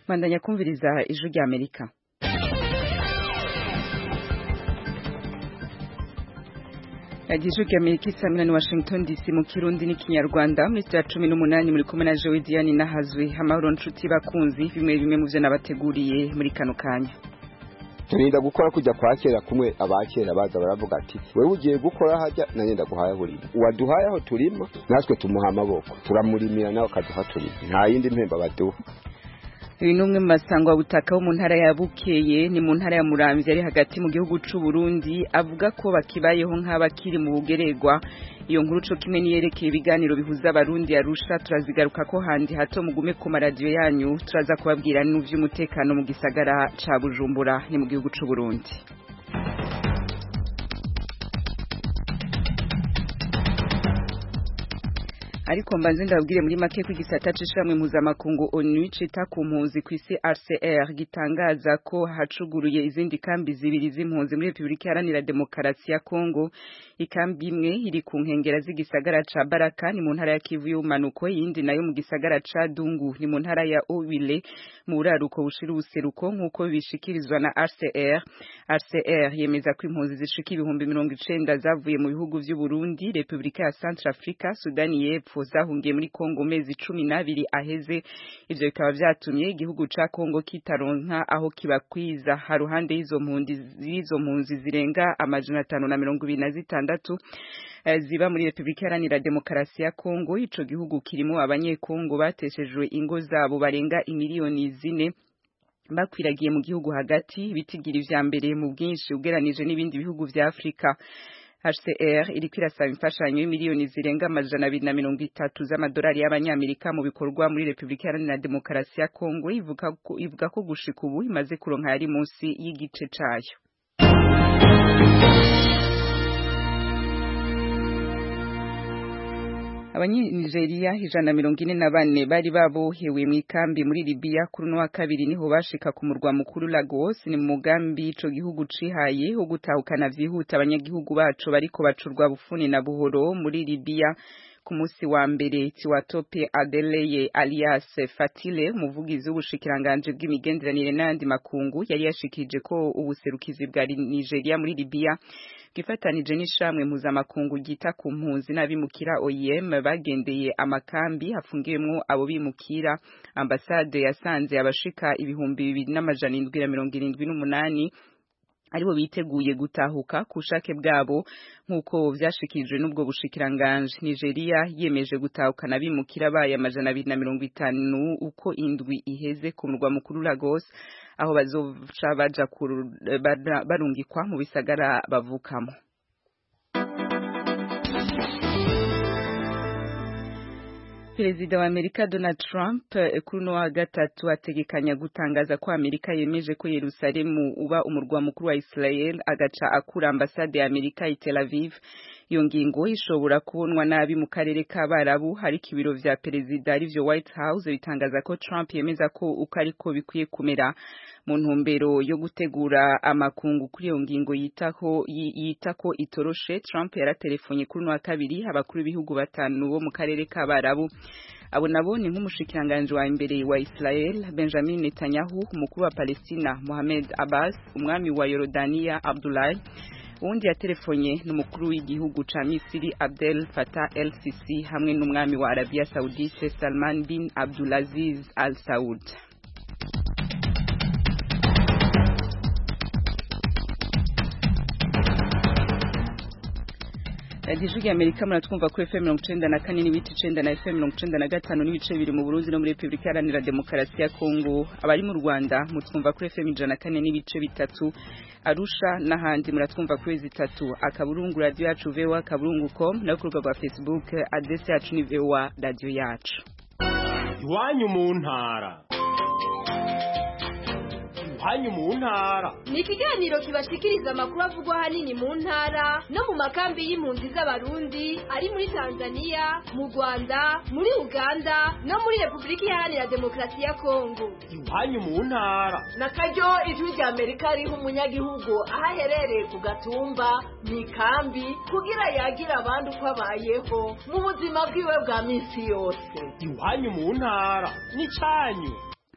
Mandanya kumviriza ijwi rya Amerika. Ijwi rya Amerika isamira ni Washington DC mu Kirundi n'ikinyarwanda muri 18 muri kumwe na Joe Diane nahazwe amahoro nshuti bakunzi bimwe mu byo nabateguriye muri kano kanya. Turinda gukora kujya kwakera kumwe abakera baza baravuga ati wewe ugiye gukora hajya nanyenda guhaya buri waduhaye aho turima natwe tumuha amaboko turamurimira nawe kaduha turima nta yindi mpemba baduha. Uyu numwe mu masangwa butaka wo mu ntara ya Bukeye ni mu ntara ya Muramvya ari hagati mu gihugu c'u Burundi avuga ko bakibayeho nk'abakiri mu bugeregwa. Iyo nkuru co kimwe niyerekeye ibiganiro bihuza abarundi Arusha turazigaruka ko handi hato mugume ku maradiyo yanyu turaza kubabwira n'uvy'umutekano mu gisagara ca Bujumbura ni mu gihugu c'u Burundi. Ariko mbanze ndabwire muri make ko igisata c'ishamwe mpuzamakungu ONU cita ku mpunzi kw'isi RCR gitangaza ko hacuguruye izindi kambi zibiri z'impunzi muri Republika Iharanira Demokarasi ya Kongo. Ikambi imwe iri ku nkengera z'igisagara ca Baraka ni mu ntara ya Kivu y'umanuko, yindi nayo mu gisagara ca Dungu ni mu ntara ya Owile mu buraruko bushira ubuseruko nk'uko bishikirizwa na RCR. RCR yemeza ko impunzi zishika 90 zavuye mu bihugu vy'u Burundi, Republika ya Centrafrica, Sudani y'Epfo zahungiye muri Kongo mezi 12 aheze. Ivyo bikaba vyatumye igihugu ca Kongo kitaronka aho kibakwiza. Haruhande y'izo mpunzi zirenga amajana 526 ziba muri Republika Iharanira Demokarasi ya Kongo. Ico gihugu kirimo abanyekongo bateshejwe ingo zabo barenga imiliyoni 4 bakwiragiye mu gihugu hagati, bitigira ivya mbere mu bwinshi ugeranije n'ibindi bihugu vya Afrika. HCR iri kwirasaba imfashanyo y'imiliyoni zirenga amajana 230 z'amadolari y'abanyamerika mu bikorwa muri Republika Iharanira Demokarasi ya Kongo. Ivuga ko gushika ubu imaze kuronka yari munsi y'igice cayo. Abanyanigeria 144 bari babohewe mu ikambi muri Libya kuri no wa kabiri niho bashika ku murwa mukuru Lagos. Ni mugambi ico gihugu cihaye ho gutahukana vyihuta abanyagihugu bacu bariko bacurwa bufuni na buhoro muri Libya. Ku musi wa mbere Tiwatope Adeleye alias Fatile, umuvugizi w'ubushikiranganje bw'imigenderanire n'andi makungu, yari yashikije ko ubuserukizi bwa Nigeria muri Libya gifatanije n'ishamwe mpuzamakungu gita ku mpunzi n'abimukira OIM bagendeye amakambi hafungiwemwo abo bimukira. Ambasade yasanze abashika 2778 aribo biteguye gutahuka ku bushake bwabo nk'uko vyashikijwe n'ubwo bushikiranganje. Nigeria yemeje gutahukana abimukira baye amajana 250 uko indwi iheze ku murwa mukuru Lagos, aho bazoca baja barungikwa mu bisagara bavukamo. Perezida wa Amerika Donald Trump kuri no wa gatatu ategekanya gutangaza ko Amerika yemeje ko Yerusalemu uba umurwa mukuru wa Israel, agaca akura ambasade ya Amerika i Tel Aviv. Iyo ngingo ishobora kubonwa nabi mu karere k'Abarabu. Hari ibiro vya perezida arivyo White House bitangaza ko Trump yemeza ko uko ariko bikwiye kumera mu ntumbero yo gutegura amakungu kuri iyo ngingo yitako itoroshe. Trump yaratelefone kuri no wa kabiri abakuru b'ibihugu batanu bo mu karere k'Abarabu. Abo nabo ni nk'umushikiranganje wa imbere wa Israel Benjamin Netanyahu, umukuru wa Palestina Mohammed Abbas, umwami wa Yordania Abdullah. Undi yatelefonye n'umukuru w'igihugu ca Misiri Abdel Fattah el-Sisi hamwe n'umwami wa Arabia Saudite Salman bin Abdulaziz Al Saud. Ijwi rya Amerika muratwumva kuri FM 94 n'ibice 9 na FM 95 n'ibice biri mu Burundi no muri Republika Iharanira Demokarasi ya Kongo. Abari mu Rwanda mutwumva kuri FM 104 n'ibice 3, Arusha n'ahandi muratwumva kuri 3 akaburungu radio yacu VOA.com no ku rubuga rwa Facebook adresse yacu ni VOA radio yacu. Iwanyu mu ntara. Iwanyu mu ntara ni ikiganiro kibashikiriza amakuru avugwa hanini mu ntara no mu makambi y'impunzi z'abarundi ari muri Tanzania, mu Rwanda, muri Uganda no muri Republika Iharanira Demokarasi ya Kongo. Iwanyu mu ntara na karyo ijwi rya Amerika riho umunyagihugu ahaherereye ku gatumba mu ikambi kugira yagira abandi uko abayeho mu buzima bwiwe bwa minsi yose. Iwanyu mu ntara ni canyu.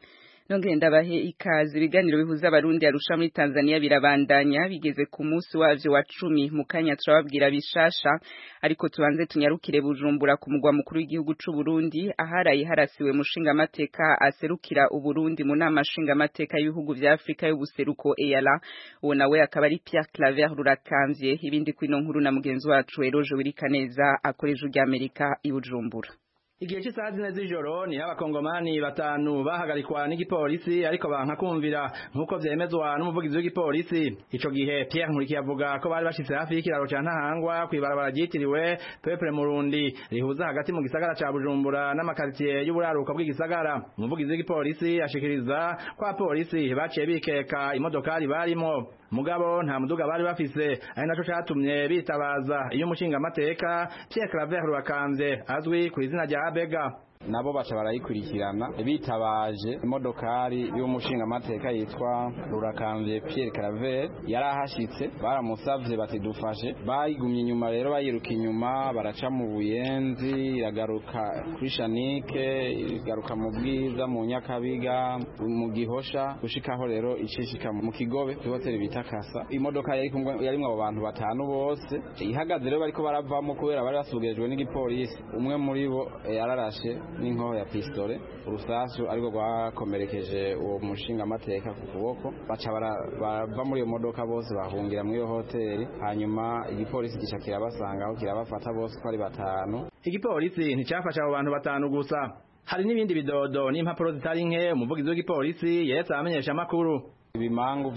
Nongere ndabahe ikaze ibiganiro bihuza abarundi Arusha muri Tanzania birabandanya bigeze ku munsi wavyo wa 10 mu kanya turababwira bishasha ariko tubanze tunyarukire Bujumbura ku mugwa mukuru w'igihugu c'u Burundi aharaye harasiwe mushinga amateka aserukira uburundi mu nama nshinga amateka y'ibihugu vya Afrika y'ubuseruko EALA uwo nawe akaba ari Pierre Claver Rurakamvye ibindi kwino nkuru na mugenzi wacu Eroje Wirikaneza akoreje ujya Amerika i Bujumbura. Igihe cy'isaha 4 z'ijoro ni abakongomani batanu bahagarikwa n'igipolisi ariko banka kumvira nkuko vyemezwa n'umuvugizi w'igipolisi. Ico gihe Pierre Nkurikiye avuga ko bari bashitse hafi y'ikiraro ca Ntahangwa kwibarabara ryitiriwe Peuple Murundi rihuza hagati mu gisagara ca Bujumbura n'amakaritiye y'uburaruko bw'igisagara. Umuvugizi w'igipolisi ashikiriza ko apolisi baciye bikeka imodokari barimo mugabo nta muduga bari bafise ari naco catumye bitabaza iyo umushinga amateka Pierre Claver Rurakamvye azwi ku izina rya Bega nabo baca barayikurikirana bitabaje imodokari y'umushinga amateka yitwa Rurakamvye Pierre Claver yarahashitse baramusavye bati dufashe bayigumye inyuma rero bayiruka inyuma baraca mu Buyenzi iragaruka kuri Shanike igaruka mu Bwiza mu Nyakabiga mu Gihosha gushikaho rero icishika mu Kigobe hotel bita Kasa imodoka yarimwe abo bantu batanu bose ihagaze rero bariko baravamo kubera bari basubirijwe n'igipolisi umwe muri bo yararashe n'inkoho ya pistole urusasu ariko rwakomerekeje uwo mushinga amateka ku kuboko baca barava muri iyo modoka bose bahungira muri iyo hoteli hanyuma igipolisi gica kirabasangaho kirabafata bose ko ari batanu. Igipolisi nticafasha abo bantu batanu gusa hari n'ibindi bidodo n'impapuro zitari nke umuvugizi w'igipolisi yetse amenyesha amakuru ibimangu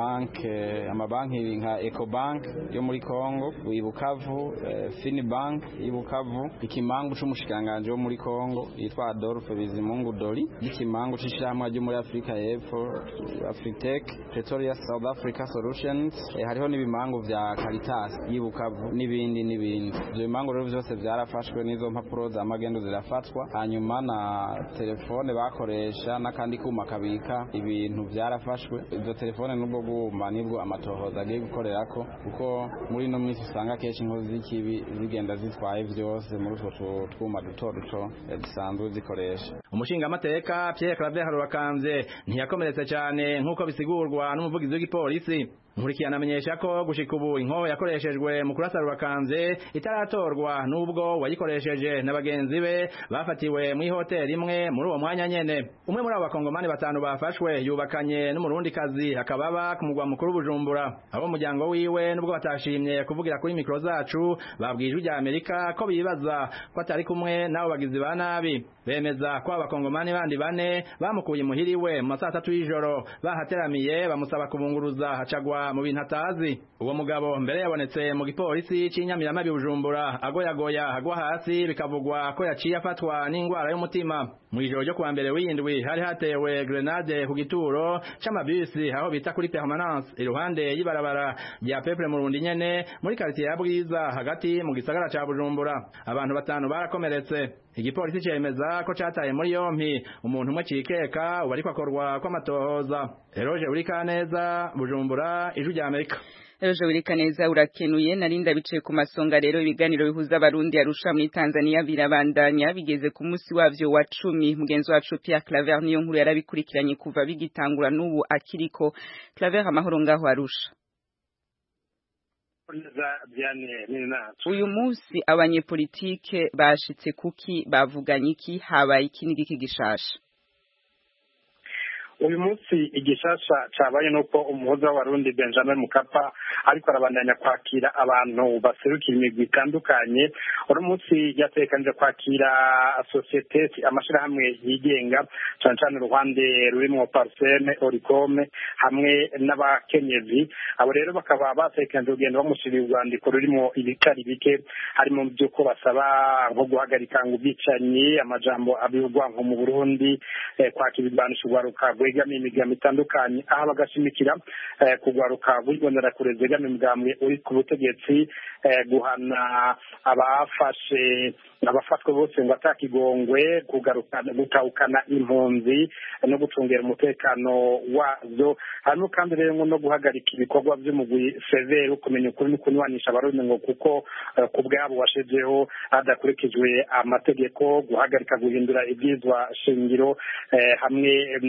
vy'amabanki nka Ecobank yo muri Kongo Bukavu Finibank y'Ibukavu ikimangu c'umushikanganje wo muri Kongo yitwa Adolphe Bizimungu Doli ikimangu c'ishamwe ryo muri Afrika y'Epfo Afritech Pretoria South Africa Solutions hariho n'ibimangu vya Caritas y'Ibukavu n'ibindi ivyo bimangu rero vyose vyarafashwe n'izo mpapuro za magendo zirafatwa hanyuma na telefone bakoresha nakandi kuma kabika ibintu vyarafashwe izo telefone nubwo guma nibwo amatohoza agiye gukorerako kuko muri no minsi usanga keshi inkozi z'ikibi zigenda zitwaye vyose muri utwo twuma duto zisanzwe zikoresha. Umushinga amateka Pierre Claver Rurakamvye ntiyakomeretse cyane nkuko bisigurwa n'umuvugizi w'igipolisi. Nkurikiye anamenyesha ko gushika ubu inkoho yakoreshejwe mu kurasa Rurakamvye itaratorwa nubwo wayikoresheje n'abagenzi be bafatiwe mu hoteli imwe muri uwo mwanya nyene. Umwe muri abo bakongomani batanu bafashwe yubakanye n'umurundi kazi akababa ku mugwa mukuru Bujumbura. Abo muryango wiwe nubwo batashimye kuvugira kuri mikro zacu babwijwe rya Amerika ko bibaza ko atari kumwe nabo bagizi ba nabi. Bemeza ko abakongomani bandi bane bamukuye muhiriwe mu saa 3 y'ijoro bahateramiye bamusaba kubunguruza hacagwa mu bintu atazi. Uwo mugabo mbere yabonetse mu gipolisi c'Inyamiramabi Bujumbura agoyagoya agwa hasi bikavugwa ko yaciye afatwa n'ingwara y'umutima. Mu ijoro ryo kuwa mbere w'indwi hari hatewe grenade ku gituro c'amabisi aho bita kuri Permanence iruhande y'ibarabara rya Peuple Murundi nyene muri quartier ya Bwiza hagati mu gisagara ca Bujumbura. Abantu batanu barakomeretse. Igipolisi cemeza ko cataye muri yompi umuntu umwe cikeka ubariko akorwa kw'amatohoza. Eroje Wirikaneza Bujumbura ijwi rya Amerika. Eroje Wirikaneza urakenuye narinda bicaye ku masonga rero ibiganiro bihuza abarundi Arusha muri Tanzania birabandanya bigeze ku munsi wavyo wa 10 mugenzi wacu Pierre Claver niyo nkuru yarabikurikiranye kuva bigitangura n'ubu akiriko. Claver amahoro ngaho Arusha. Uyu munsi abanyepolitike bashitse kuki bavuganye iki habaye ikindi giki gishasha? uyu munsi igishasha cabaye nuko umuhuza w'abarundi Benjamin Mkapa ariko arabandanya kwakira abantu baserukira imigwi itandukanye. uyu munsi yatekanije kwakira societe amashirahamwe yigenga cyane cyane uruhande rurimo Parseme Oricome hamwe n'abakenyezi. Abo rero bakaba batekanije kugenda bamushirira urwandiko rurimo ibitari bike harimo byuko basaba nko guhagarika ubwicanyi amajambo abirwa nko mu Burundi kwakira ibbanisho gwaruka gwegamiye imigambi itandukanye aho bagashimikira kugwaruka bwibonera kurezega imigambwe uri ku butegetsi guhana abafatwe bose ngo atakigongwe kugaruka gutahukana impunzi no gucungera umutekano wazo hano kandi rero no guhagarika ibikorwa by'umugwi severe kumenya ukuri n'ukunywanisha abarundi ngo kuko kubwabo washejeho adakurikijwe amategeko guhagarika guhindura ibyizwa shingiro hamwe n'ibindi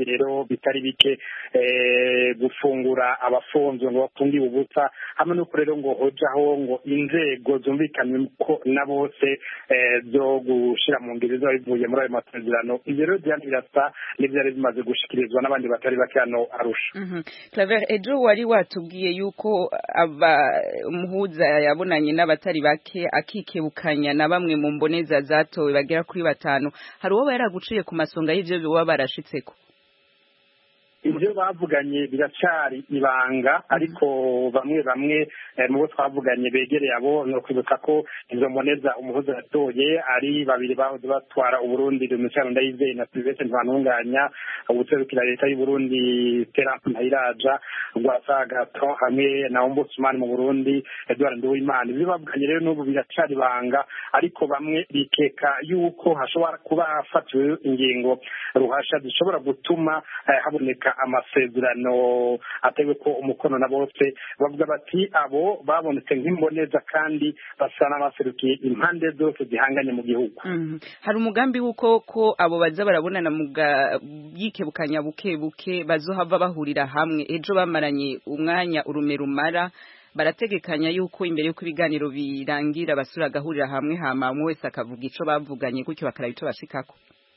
rero bitari bike gufungura abafunzwe ngo bafungiwe ubusa hamwe nuko rero ngo hojaho ngo inzego zumvikanye ko na bose byo gushira mu ngeri zo bivuye muri ayo masezerano ivyo rero birasa n'ivyari bimaze gushikirizwa n'abandi batari bake hano Arusha. Claver, ejo wari watubwiye yuko umuhuza yabonanye n'abatari bake akikebukanya na bamwe mu mboneza zatowe bagera kuri 5. Hari uwo yaraguciye ku masonga y'ivyo biba barashitseko? Ibyo bavuganye biracari ibanga ariko bamwe mu bo twavuganye begereye abo no kwibutsa ko izo mboneza umuhuza yatoye ari babiri bahoze batwara Uburundi Domitien Ndayizeye na Sylvestre Ntibantunganya ubuserukira leta y'u Burundi Terence Ntayiraja Rwasagaton hamwe na Ombudsman mu Burundi Edouard Nduwimana. Ibyo bavuganye rero n'ubu biracari ibanga ariko bamwe bikeka yuko hashobora kuba hafatiwe ingingo ruhasha zishobora gutuma haboneka amasezerano atewe ko umukono na bose bavuga bati abo babonetse nk'imboneza kandi basa n'abaserukiye impande zose zihanganye mu gihugu. Hari umugambi wuko ko abo baza barabonana mu yikebukanya buke bazohava bahurira hamwe ejo bamaranye umwanya urume rumara barategekanya yuko imbere yuko ibiganiro birangira basura gahurira hamwe hama umwe wese akavuga ico bavuganye gutyo bakarabito bashikako.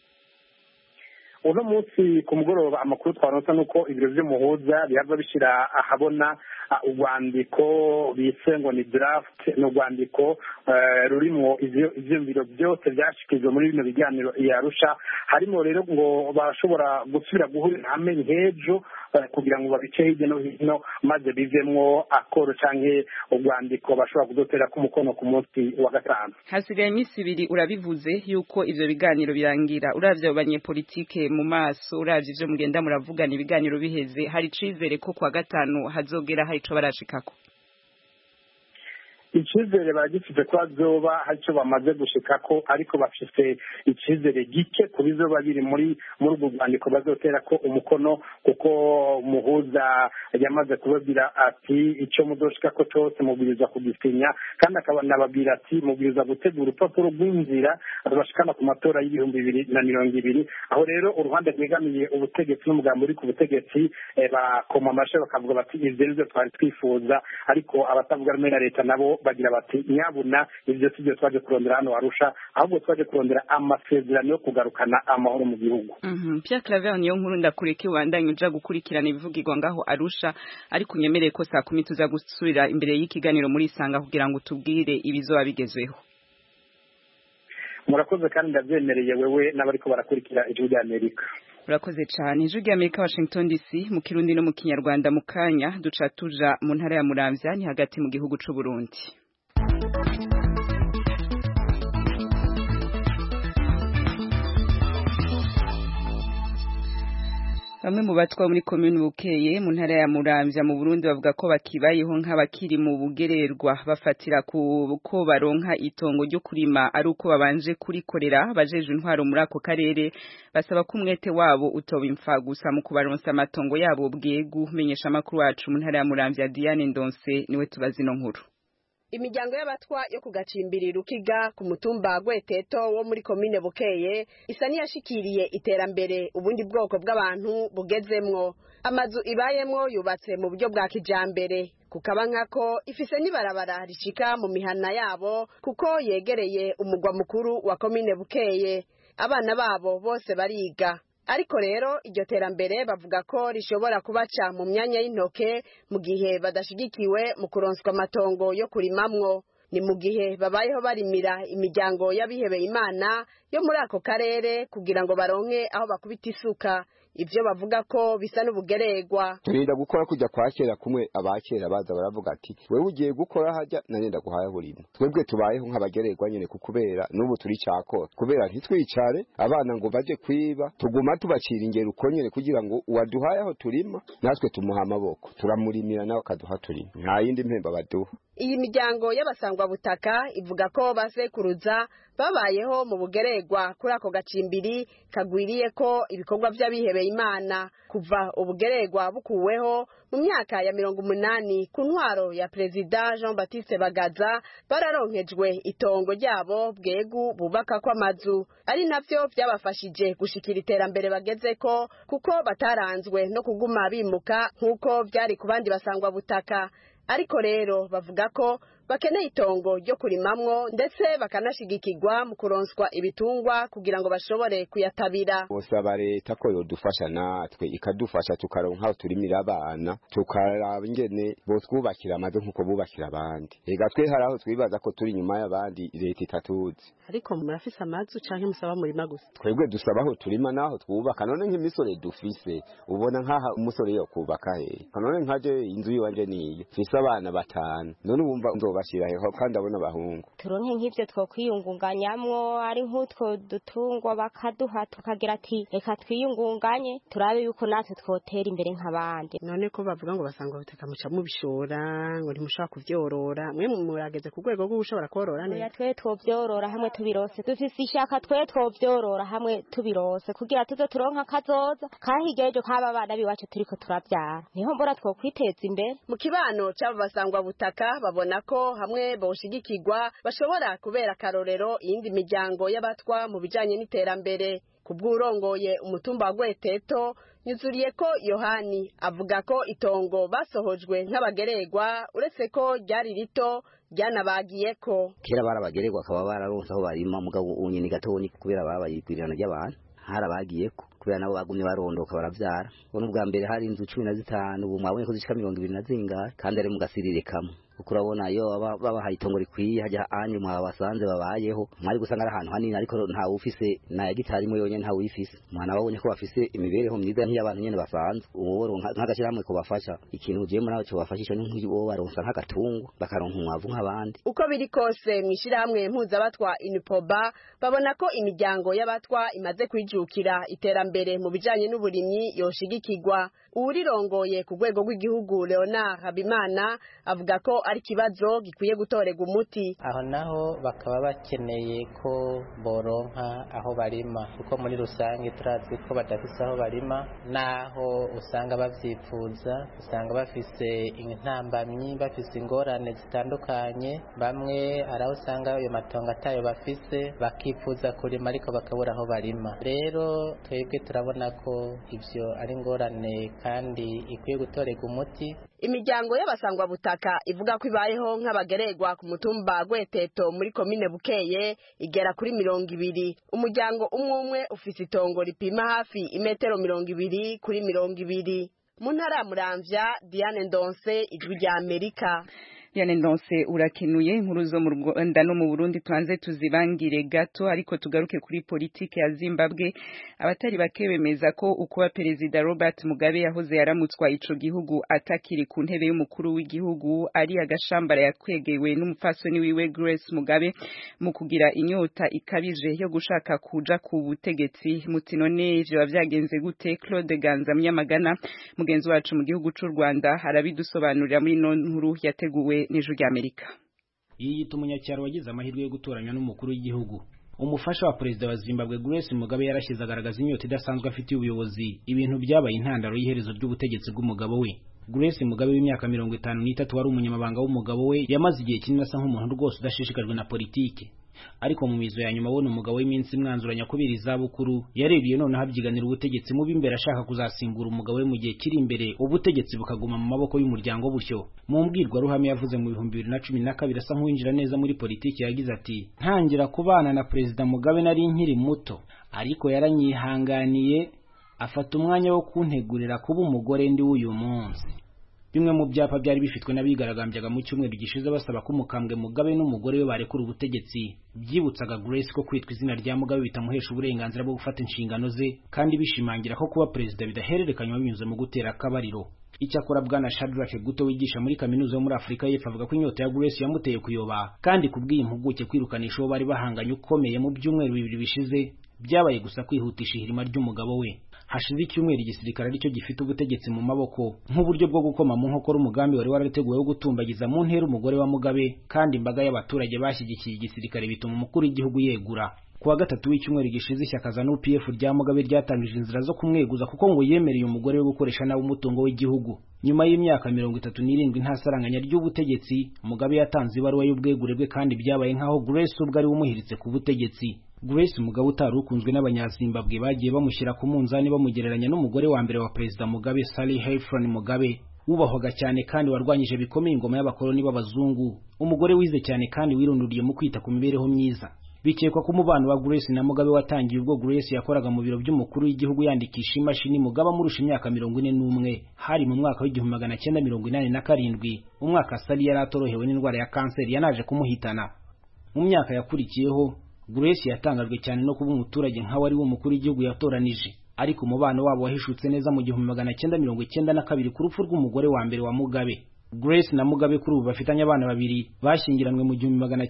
Uno munsi ku mugoroba amakuru twaronse nuko ibiro vy'umuhuza bihava bishira ahabona urwandiko bise ngo ni draft n'urwandiko rurimo ivyo biro byose byashikizwe muri bino biganiro Arusha harimo rero ngo bashobora gusubira guhurira hamwe nk'ejo kugira ngo babice hirya no hino maze bivemwo akoro canke urwandiko bashobora kudotera ku mukono ku munsi wa 5. Hasigaye imisi 2 urabivuze yuko ivyo biganiro birangira uravye abanyepolitike mu maso uravye ivyo mugenda muravugana ibiganiro biheze hari cizere ko kwa 5 hazogera hari ico barashikako? Icyizere baragifite ko bazoba hacyo bamaze gushikako ariko bafite icyizere gike ku bizoba biri muri urwo rwandiko bazotera ko umukono kuko umuhuza yamaze kubabwira ati icyo mudoshika ko cyose mubwiriza kugisinya kandi akabanababwira ati mubwiriza gutegura urupapuro rw'inzira rubashikana ku matora y'ibihumbi 2020 aho rero uruhande rwegamiye ubutegetsi n'umugambi uri ku butegetsi bakoma amashe bakavuga bati ivyo nivyo twari twifuza ariko abatavuga rumwe na leta nabo bagira bati nyabuna ibyo sibyo twaje kurondera hano Arusha ahubwo twaje kurondera amasezerano yo kugarukana amahoro mu gihugu. Pierre Claver niyo nkuru ndakureke ubandanye uja gukurikirana ibivugirwa ngaho Arusha ariko unyemereye ko saa 10 tuza gusurira imbere y'ikiganiro muri Isanga kugira ngo tubwire ibizoba bigezweho. Murakoze kandi ndavyemereye wewe n'abariko barakurikira ijwi rya Amerika. Urakoze cyane ijwi rya Amerika Washington DC mu Kirundi no mu Kinyarwanda mu kanya duca tuja mu ntara ya Muramvya ni hagati mu gihugu c'u Burundi. Bamwe mu batwa muri commune Bukeye mu ntara ya Muramvya mu Burundi bavuga ko bakibayeho nk'abakiri mu bugererwa bafatira ko baronka itongo ryo kurima ari uko babanje kurikorera bajeje intwaro muri ako karere basaba ko umwete wabo utoba imfa gusa mu kubaronsa amatongo yabo bwegu menyesha makuru wacu mu ntara ya Muramvya Diane Ndonse niwe tubazino nkuru. Imiryango y'abatwa yo kugacimbiri Rukiga ku mutumba Gweteto wo muri commune Bukeye isa niyashikiriye iterambere ubundi bwoko bw'abantu bugezemwo amazu ibayemwo yubatse mu buryo bwa kijambere kukabankako ifise nibarabara rishika mu mihana yabo kuko yegereye umugwa mukuru wa commune Bukeye abana babo bose bariga ariko rero iryo terambere bavuga ko rishobora kubaca mu myanya y'intoke mu gihe badashigikiwe mu kuronswa amatongo yo kurimamwo ni mu gihe babayeho barimira imiryango y'abihebeye Imana yo muri ako karere kugira ngo baronke aho bakubita isuka ivyo bavuga ko bisa n'ubugererwa turinda gukora kujya kwakera kumwe abakera baza baravuga ati wewe ugiye gukora hajya nanyenda guhaya burimo twebwe tubayeho nk'abagererwa nyene kukubera n'ubu turi cyako kubera ntitwicare abana ngo baje kwiba tuguma tubacira ingero ukonyene kugira ngo uwaduhaye aho turima natwe tumuha amaboko turamurimira nawe akaduha turima nta yindi mpemba baduha. Iyi miryango y'abasangwa butaka ivuga ko basekuruza babayeho mu bugeregwa kuri ako gacimbiri kagwiriye ko ibikorwa by'abihebeye Imana kuva ubugeregwa bukuweho mu myaka ya 80 ku ntwaro ya Perezida Jean Baptiste Bagaza bararonkejwe itongo ryabo bwegu bubaka kw'amazu ari navyo byabafashije gushikira iterambere bageze ko kuko bataranzwe no kuguma bimuka nkuko byari ku bandi basangwa butaka ariko rero bavuga ko bakeneye itongo ryo kurimamwo ndetse bakanashigikirwa mu kuronswa ibitungwa kugira ngo bashobore kuyatabira. Bosaba leta ko yodufasha natwe ikadufasha tukaronka aho turimira abana tukaraba ingene botwubakira amaze nkuko bubakira abandi. Ega twe haraho twibaza ko turi nyuma y'abandi leta itatuzi. Ariko murafise amazu canke musaba murima gusa? Twebwe dusaba aho turima naho twubaka none nk'imisore dufise ubona nkaha umusore yo kubaka he. None nkaje inzu yiwanje niyo. Fise abana 5 none ubumva bashiraho kandi abona bahungu turonke nk'ivyo twokwiyungunganyamwo ari nk'utwo dutungwa bakaduha tukagira ati reka twiyungunganye turabe yuko natwe twotera imbere nk'abandi. None ko bavuga ngo basanga ubutaka muca mubishora ngo ntimushobora kuvyorora mwe murageze ku rwego rwo gushobora korora neza? Twe twovyorora hamwe tubirose dufise ishaka twe twovyorora hamwe tubirose kugira tuze turonka kazoza kahigejo kaba bana biwacu turiko turavyara niho mbora twokwiteza imbere. Mu kibano cy'abo basangwa butaka babona ko hamwe boshigikirwa bashobora kubera karorero iyindi miryango y'abatwa mu bijanye n'iterambere. Kubw'urongoye umutumba wa Gweteto nyuzuriye ko Yohani avuga ko itongo basohojwe nk'abageregwa uretse ko ryari rito ryanabagiye ko kera barabageregwa akaba bararonse aho barima mugabo unyini gatoni kubera babayigwirirana ry'abantu harabagiye ko kubera nabo bagumye barondoka baravyara. Ubwo n'ubwa mbere hari inzu 15 ubu mwabonye ko zishika 20 na zingahe kandi ari mu gasirire kamwe kuko urabona yo babahaye itongo rikwiye hajya anyu mwabasanze babayeho mwari gusanga ari ahantu hanini ariko nta ufise na ya gitari imwe yonyene nta wifise mwana babonye ko bafise imibereho myiza nk'iy'abantu nyene basanzwe uwo nk'agashirahamwe ko bafasha ikintu ugiye muri cyo bafashisha n'uwo baronsa nk'agatungo bakaronka umwavu nk'abandi. Uko biri kose mwishirahamwe mpuzabatwa Unipoba babona ko imiryango y'abatwa imaze kwijukira iterambere mu bijanye n'uburimyi yoshigikirwa. Urirongoye ku rwego rw'igihugu Leonard Habimana avuga ko ari kibazo gikwiye gutorega umuti. Aho naho bakaba bakeneye ko boronka aho barima kuko muri rusange turazi ko badafise aho barima naho usanga bavyifuza usanga bafise intambamyi bafise ingorane zitandukanye bamwe araho usanga ayo matongo atayo bafise bakifuza kurima ariko bakabura aho barima. Rero twebwe turabona ko ivyo ari ingorane kandi ikwiye gutorega umuti. Imiryango y'abasangwa butaka ivuga ko ibayeho nk'abageregwa ku mutumba Gweteto muri komine Bukeye igera kuri 20. Umuryango umwe ufise itongo ripima hafi imetero 20 kuri 20. Mu ntara ya Muramvya, Diane Ndonse, Ijwi rya Amerika. Diane Ndonse urakenuye inkuru zo mu Rwanda no mu Burundi twanze tuzibangire gato ariko tugaruke kuri politike ya Zimbabwe. Abatari bake bemeza ko ukuba Perezida Robert Mugabe yahoze yaramutswa ico gihugu atakiri ku ntebe y'umukuru w'igihugu ari agashambara yakwegewe n'umupfasoni wiwe Grace Mugabe mu kugira inyota ikabije yo gushaka kuja ku butegetsi. Mutinone ivyo bavyagenze gute? Claude Ganza Myamagana mugenzi wacu mu gihugu c'u Rwanda harabidusobanurira muri no nkuru yateguwe n'Ijwi rya Amerika. Yiyita umunyacyaro wagize amahirwe yo gutoranya n'umukuru w'igihugu. Umufasha wa Perezida wa Zimbabwe Grace Mugabe yarashize agaragaza inyota idasanzwe afitiye ubuyobozi ibintu byabaye intandaro y'iherezo ry'ubutegetsi bw'umugabo we. Grace Mugabe w'imyaka 53 wari umunyamabanga w'umugabo we yamaze igihe kinini asa nk'umuntu rwose udashishikajwe na politike. Ariko mu mizo ya nyuma abona umugabo w'iminsi mwanzuranya kubera izabukuru yarebiye none habyiganira ubutegetsi mubi imbere ashaka kuzasimbura umugabo we mu gihe kiri imbere ubutegetsi bukaguma mu maboko y'umuryango bushyo. Mu mbwirwa ruhame yavuze mu 2012 asa nk'uwinjira neza muri politiki yagize ati ntangira kubana na Perezida Mugabe nari nkiri muto ariko yaranyihanganiye afata umwanya wo kuntegurira kuba umugore ndi w'uyu munsi. Bimwe mu byapa byari bifitwe n'abigaragambyaga mu cyumweru gishize basaba ko umukambwe Mugabe n'umugore we barekura ubutegetsi byibutsaga Grace ko kwitwa izina rya Mugabe bitamuhesha uburenganzira bwo gufata inshingano ze kandi bishimangira ko kuba perezida bidahererekanywa binyuze mu gutera akabariro. Icyakora bwana Shadrack Guto wigisha muri kaminuza yo muri Afrika y'Epfo avuga ko inyota ya Grace yamuteye kuyoba kandi kubwiye impuguke kwirukanisha uwo bari bahanganye ukomeye mu byumweru 2 bishize byabaye gusa kwihutisha ihirima ry'umugabo we. hashize icyumweru igisirikare aricyo gifite ubutegetsi mu maboko nk'uburyo bwo gukoma mu nkokora umugambi wari warateguwe wo gutumbagiza mu ntera umugore wa Mugabe, kandi imbaga y'abaturage bashyigikiye igisirikare bituma umukuru w'igihugu yegura. Kuwa gatatu w'icyumweru gishize ishyaka za NUPF rya Mugabe ryatangije inzira zo kumweguza kuko ngo yemereye umugore we gukoresha nawe umutungo w'igihugu. Nyuma y'imyaka 37 nta saranganya ry'ubutegetsi, Mugabe yatanze ibaruwa y'ubwegure bwe, kandi byabaye nkaho Grace ubwo ari umuhiritse ku butegetsi. Grace Mugabe utari ukunzwe n'abanyazimbabwe bagiye bamushyira ku munzani bamugereranya n'umugore wa mbere wa Perezida Mugabe, Sally Heffron Mugabe, wubahwaga cyane kandi warwanyije bikomeye ingoma y'abakoloni b'abazungu, umugore wize cyane kandi wirunduriye mu kwita ku mibereho myiza. Bikekwa ko umubano wa Grace na Mugabe watangiye ubwo Grace yakoraga mu biro by'umukuru w'igihugu yandikisha imashini Mugabe amurusha imyaka 41, hari mu mwaka w'1987. Umwaka Sally yari atorohewe n'indwara ya kanseri yanaje kumuhitana. Mu myaka yakurikiyeho Grace yatangajwe cyane no kuba umuturage nka wari w'umukuru w'igihugu yatoranije, ariko umubano wabo wahishutse neza mu 1992 ku rupfu rw'umugore wa mbere wa Mugabe. Grace na Mugabe kuri ubu bafitanye abana babiri bashyingiranwe mu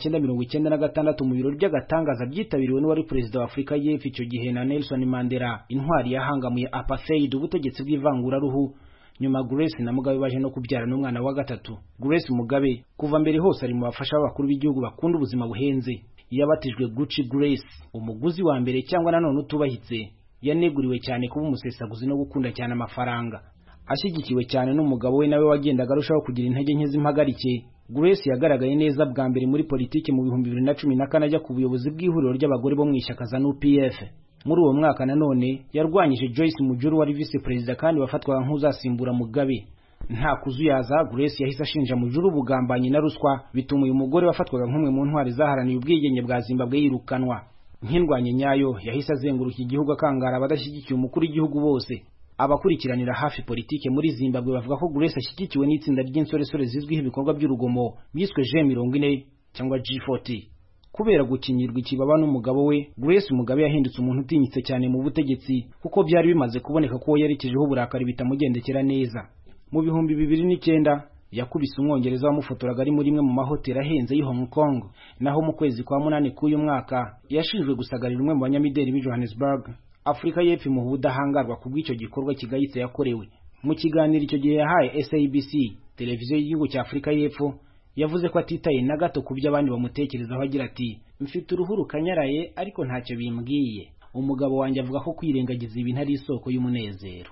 1996 mu birori by'agatangaza byitabiriwe n'uwari perezida wa Afurika y'Epfo icyo gihe na Nelson Mandela, intwari yahangamuye apartheid, ubutegetsi bw'ivanguraruhu. Nyuma Grace na Mugabe baje no kubyara n'umwana wa gatatu. Grace Mugabe kuva mbere hose ari mu bafasha b'abakuru b'igihugu bakunda ubuzima buhenze. Yabatijwe Gucci Grace, umuguzi wa mbere cyangwa nanone utubahitse. Yaneguriwe cyane kuba umusesaguzi no gukunda cyane amafaranga. Ashyigikiwe cyane n'umugabo we nawe wagendaga arushaho kugira intege nke z'impagarike. Grace yagaragaye neza bwa mbere muri politiki mu 2014 ajya ku buyobozi bw'ihuriro ry'abagore bo mu ishyaka za NUPF. Muri uwo mwaka nanone yarwanyije Joyce Mujuru wari vice perezida kandi wafatwaga nk'uzasimbura Mugabe. Nta kuzuyaza Grace yahise ashinja Mujuru ubugambanyi na ruswa, bituma uyu mugore wafatwaga nk'umwe mu ntwari zaharaniye ubwigenge bwa Zimbabwe yirukanwa. Nk'indwanye nyayo yahise azenguruka igihugu akangara abadashyigikiye umukuru w'igihugu bose. Abakurikiranira hafi politike muri Zimbabwe bavuga ko Grace ashyigikiwe n'itsinda ry'insoresore zizwiho ibikorwa by'urugomo byiswe G40 cyangwa G40. Kubera gukinyirwa ikibaba n'umugabo we, Grace Mugabe yahindutse umuntu utinyitse cyane mu butegetsi kuko byari bimaze kuboneka ko yerekejeho uburakari bitamugendekera neza. Mu 2009 yakubise umwongereza wamufotoraga ari muri imwe mu mahoteli ahenze y'i Hong Kong, naho mu kwezi kwa 8 k'uyu mwaka yashinjwe gusagarira umwe mu banyamideli b'i Johannesburg. Afurika y'Epfo mu budahangarwa kubw'icyo gikorwa kigayitse yakorewe. Mu kiganiro icyo gihe yahaye SABC, televiziyo y'igihugu cya Afurika y'Epfo, yavuze ko atitaye na gato ku byo abandi bamutekerezaho, agira ati, mfite uruhu rukanyaraye ariko ntacyo bimbwiye. Umugabo wanjye avuga ko kwirengagiza ibintu ari isoko y'umunezero.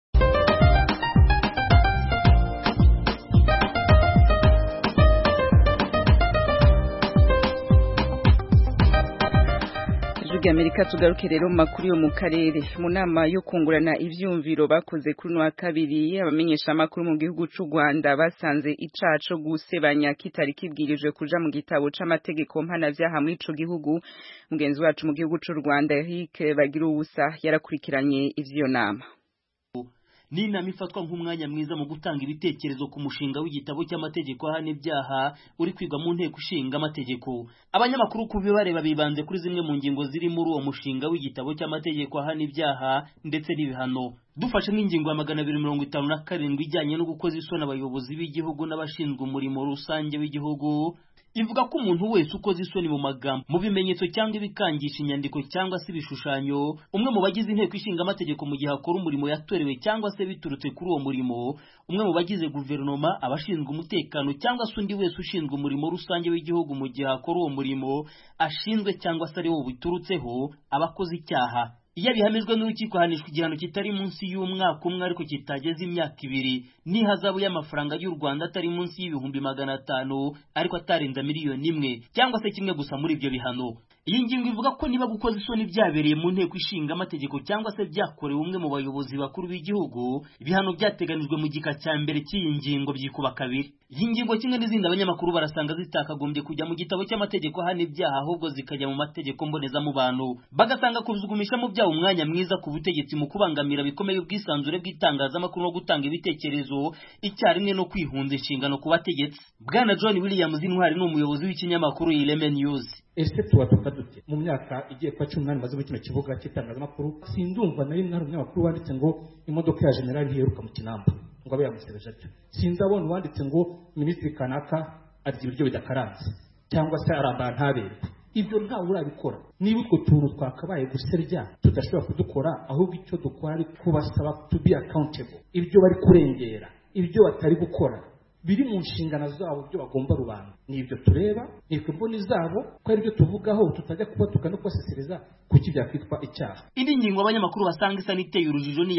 Amerika tugaruke rero makuru yo mu karere. Mu nama yo kungurana ivyumviro bakoze kuri no kabiri, abamenyesha makuru mu gihugu cy'u Rwanda basanze icaco gusebanya kitari kibwirijwe kuja mu gitabo c'amategeko mpana vyaha muri ico gihugu. Mugenzi wacu mu gihugu cy'u Rwanda Eric Bagiruwubusa yarakurikiranye ivyo nama. Ni inama ifatwa nk'umwanya mwiza mu gutanga ibitekerezo ku mushinga w'igitabo cy'amategeko ahana ibyaha uri kwigwa mu nteko ishinga amategeko. Abanyamakuru ku bibareba bibanze kuri zimwe mu ngingo ziri muri uwo mushinga w'igitabo cy'amategeko ahana ibyaha ndetse n'ibihano. Dufashe nk'ingingo ya 257 ijyanye no gukoza isoni abayobozi b'igihugu n'abashinzwe umurimo rusange w'igihugu, ivuga ko umuntu wese ukoze isoni mu magambo, mu bimenyetso cyangwa ibikangisha inyandiko cyangwa se ibishushanyo, umwe mu bagize inteko ishinga amategeko mu gihe akora umurimo yatorewe cyangwa se biturutse kuri uwo murimo, umwe mu bagize guverinoma, abashinzwe umutekano cyangwa se undi wese ushinzwe umurimo rusange w'igihugu mu gihe akora uwo murimo ashinzwe cyangwa se ari wo biturutseho, abakoze icyaha. Iyo bihamijwe n'urukiko ahanishwa igihano kitari munsi y'umwaka umwe ariko kitageze imyaka 2, n'ihazabu y'amafaranga y'u Rwanda atari munsi y'ibihumbi 500 ariko atarenza miliyoni 1 cyangwa se kimwe gusa muri ibyo bihano. Iyi ngingo ivuga ko niba gukoza isoni byabereye mu nteko ishinga amategeko cyangwa se byakorewe umwe mu bayobozi bakuru b'igihugu, ibihano byateganijwe mu gika cya mbere cy'iyi ngingo byikuba kabiri. Iyi ngingo kimwe n'izindi abanyamakuru barasanga zitakagombye kujya mu gitabo cy'amategeko ahana ibyaha ahubwo zikajya mu mategeko mbonezamubano. Bagasanga kubizugumisha mu byaha umwanya mwiza ku butegetsi mu kubangamira bikomeye ubwisanzure bw'itangazamakuru no gutanga ibitekerezo icyarimwe no kwihunza inshingano ku bategetsi. Bwana John Williams Intwari ni umuyobozi w'ikinyamakuru Ireme News. Ese tuwatuka dute mu myaka igiye kwa 18 maze muri kino kibuga cy'itangazamakuru? Sindumva nari mwari umunyamakuru wanditse ngo imodoka ya general ntiheruka mu Kinamba ngo abe yamusebeje atyo. Sinzabona wanditse ngo minisitiri kanaka arya ibiryo bidakaranze cyangwa se arambara ntaberwe. ibyo ntawe urabikora. Niba utwo tuntu twakabaye guserya tudashobora kudukora, ahubwo icyo dukora ari kubasaba to be accountable. Ibyo bari kurengera, ibyo batari gukora biri mu nshingano zabo, byo bagomba rubanda. Nibyo tureba, niko mboni zabo ko ari byo tuvugaho, tutajya kuba tukano kwasesereza kuki byakwitwa icyaha. Indi ngingo abanyamakuru basanga isa n'iteye urujijo ni ya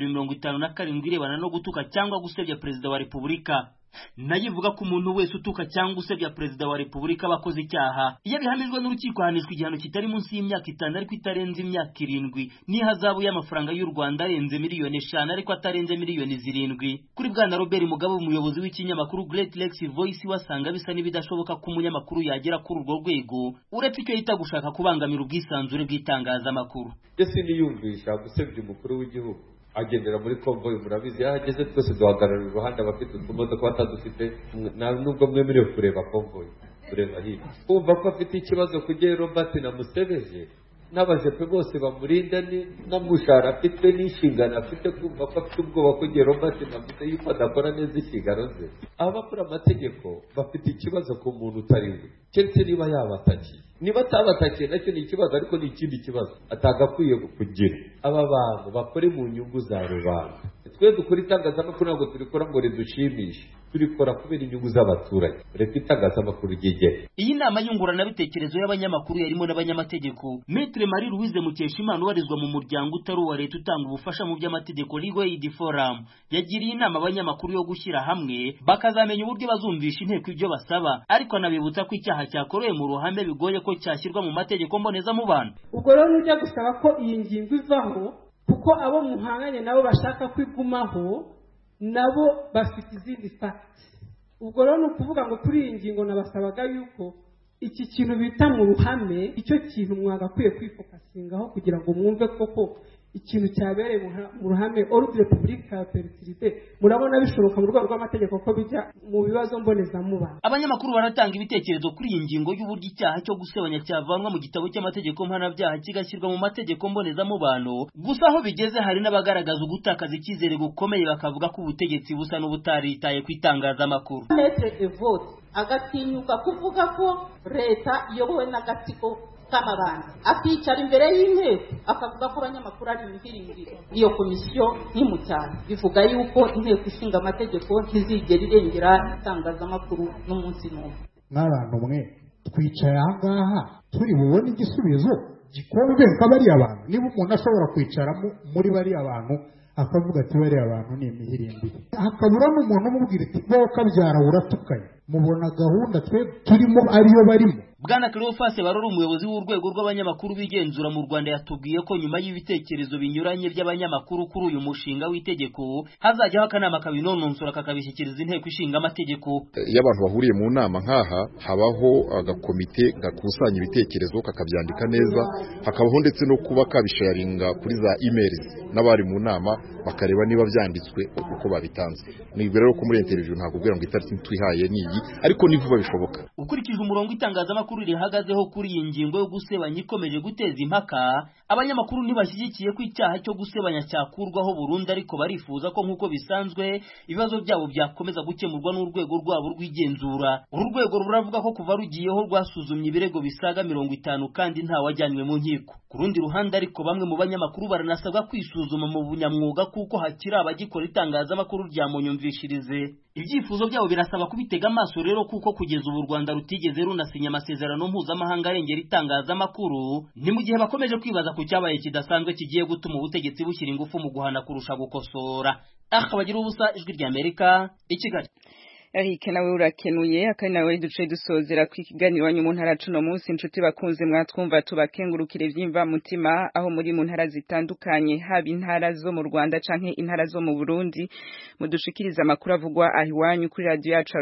257 irebana no gutuka cyangwa gusebya Perezida wa Repubulika. Nayo ivuga ko umuntu wese utuka cyangwa usebya Perezida wa Repubulika bakoze icyaha, iyo bihamijwe n'urukiko ahanishwa igihano kitari munsi y'imyaka 5 ariko itarenze imyaka 7 n'ihazabu y'amafaranga y'u Rwanda arenze miliyoni 5 ariko atarenze miliyoni 7. Kuri bwana Robert Mugabe umuyobozi w'ikinyamakuru Great Lakes Voice wasanga bisa n'ibidashoboka ko umunyamakuru yagera kuri urwo rwego uretse icyo yita gushaka kubangamira ubwisanzure bw'itangazamakuru. Ese niyumvisha gusebya umukuru w'igihugu agendera muri konvoyi, murabizi yahageze twese duhagarara iruhande, abafite utumodoka batadufite nubwo mwemerewe kureba konvoyi, kureba hirya. Kumva ko afite ikibazo kugera Robert na Musebeje n'abajepe bose bamurinda n'amushara afite n'inshingano afite, kumva ko afite ubwoba kugera Robert na Musebeje yuko adakora neza inshingano ze. Aba bakora amategeko bafite ikibazo ku muntu utari we, keretse niba yabatakiye. Niba atabatakiye nacyo ni ikibazo, ariko ni ikindi kibazo atagakwiye kugira. Aba bantu bakore mu nyungu za rubanda. Twe dukora itangazamakuru ntabwo turikora ngo ridushimishe, turikora kubera inyungu z'abaturage. Reka itangazamakuru ryigere. Iyi nama nyunguranabitekerezo y'abanyamakuru yarimo n'abanyamategeko. Maître Marie Louise Mukeshimana ubarizwa mu muryango utari uwa leta utanga ubufasha mu by'amategeko Legal Aid Forum yagiriye inama abanyamakuru yo gushyira hamwe bakazamenya uburyo bazumvisha inteko ibyo basaba, ariko anabibutsa ko icyaha cyakorewe mu ruhame bigoye ko cyashyirwa mu mategeko mbonezamubano. Ubwo rero nujya gusaba ko iyi ngingo ivaho, kuko abo muhanganye nabo bashaka kwigumaho nabo bafite izindi facts. Ubwo rero nukuvuga ngo kuri iyi ngingo nabasabaga yuko iki kintu bita mu ruhame icyo kintu mwagakwiye kwifokasingaho kugira ngo mwumve koko ikintu cyabereye mu ruhame ordre public pertinite. Murabona bishoboka mu rwego rw'amategeko ko bijya mu bibazo mbonezamubano. Abanyamakuru baratanga ibitekerezo kuri iyi ngingo y'uburyo icyaha cyo gusebanya cyavanwa mu gitabo cy'amategeko mpanabyaha kigashyirwa mu mategeko mbonezamubano. Gusa aho bigeze hari n'abagaragaza ugutakaza icyizere gukomeye, bakavuga ko ubutegetsi busa n'ubutaritaye ku itangazamakuru. Maître Evode agatinyuka kuvuga ko leta iyobowe n'agatsiko k'amabandi, akicara imbere y'inteko akavuga ko abanyamakuru ari imihirindiro. Iyo komisiyo ntimucyane bivuga yuko inteko ishinga amategeko ntizigera irengera itangazamakuru n'umunsi n'umwe. N'abantu mwe twicaye ahangaha turi bubone igisubizo gikombe nk'abariya abantu. Niba umuntu ashobora kwicara muri bariya abantu akavuga ati bariya abantu ni imihirindiro, hakabura n'umuntu umubwira ati wowe kabyara uratukaye, mubona gahunda twe turimo ariyo barimo. Bwana Cleophas Barora umuyobozi w'urwego rw'abanyamakuru bigenzura mu Rwanda yatubwiye ko nyuma y'ibitekerezo binyuranye by'abanyamakuru kuri uyu mushinga w'itegeko hazajyaho akanama kabinononsora kakabishyikiriza inteko ishinga amategeko. Iyo abantu bahuriye mu nama nkaha habaho agakomite gakusanya ibitekerezo kakabyandika neza, hakabaho ndetse no kuba kabisharinga kuri za emails n'abari mu nama bakareba niba byanditswe uko babitanze. Nibwo rero ko muri interview ntabwo ubwira ngo itariki twihaye niyi, ariko ni vuba bishoboka. Ukurikije umurongo itangazamakuru rihagazeho kuri iyi ngingo yo gusebanya ikomeje guteza impaka, abanyamakuru ntibashyigikiye ko icyaha cyo gusebanya cyakurwaho burundu, ariko barifuza ko nk'uko bisanzwe ibibazo byabo byakomeza gukemurwa n'urwego rwabo rw'igenzura. Uru rwego ruravuga ko kuva rugiyeho rwasuzumye ibirego bisaga 50 kandi nta wajyanywe mu nkiko. Ku rundi ruhande ariko bamwe mu banyamakuru baranasabwa kwisuzuma mu bunyamwuga kuko hakiri abagikora itangazamakuru rya munyumvishirize. Ibyifuzo byabo birasaba kubitega amaso rero kuko kugeza ubu Rwanda rutigeze runasinya amasezerano mpuzamahanga arengera itangazamakuru. Ni mu gihe bakomeje kwibaza ku cyabaye kidasanzwe kigiye gutuma ubutegetsi bushyira ingufu mu guhana kurusha gukosora. Bagira ubusa, Ijwi ry'Amerika, i Kigali. Eric nawe urakenuye akari nawe duce dusozera ku kiganiro wanyu mu ntara cuno munsi. Inshuti bakunze mwatwumva tubakengurukire vyimva mutima aho muri mu ntara zitandukanye, haba intara zo mu Rwanda canke intara zo mu Burundi. Mudushikiriza amakuru avugwa ahiwanyu kuri radio yacu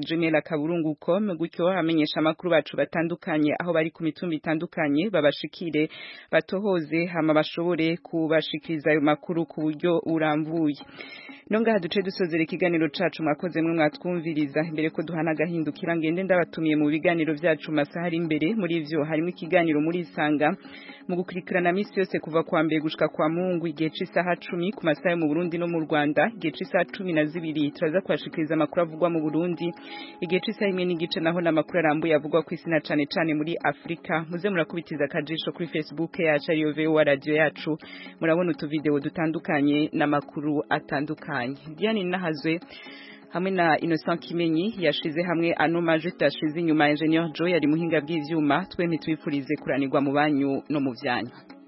@gmail.com, gutyo hamenyesha amakuru bacu batandukanye aho bari ku mitumba itandukanye babashikire batohoze hama bashobore kubashikiriza ayo makuru ku buryo uramvuye. Nonga duce dusozera ikiganiro cacu mwakoze mwe mwatwumva kutwumviriza imbere ko duhana gahindukira ngende ndabatumiye mu biganiro vyacu masaha ari imbere muri ivyo harimo ikiganiro muri Isanga mu gukurikirana misi yose kuva kwa mbere gushika kwa Mungu igihe c'isaha 10 ku masaha mu Burundi no mu Rwanda igihe c'isaha 12 turaza kwashikiriza amakuru avugwa mu Burundi igihe c'isaha 1 n'igice naho namakuru arambuye avugwa ku isi na cane cane muri Afrika muze murakubitiza akajisho kuri Facebook yacu ariyo VOA radio yacu murabona utuvideo dutandukanye n'amakuru atandukanye Diane Nahazwe hamwe na Innocent Kimenyi yashize hamwe ano majute yashize inyuma Engineer Joe yari muhinga bw'ivyuma twemye twifurize kuranirwa mu banyu no mu vyanyu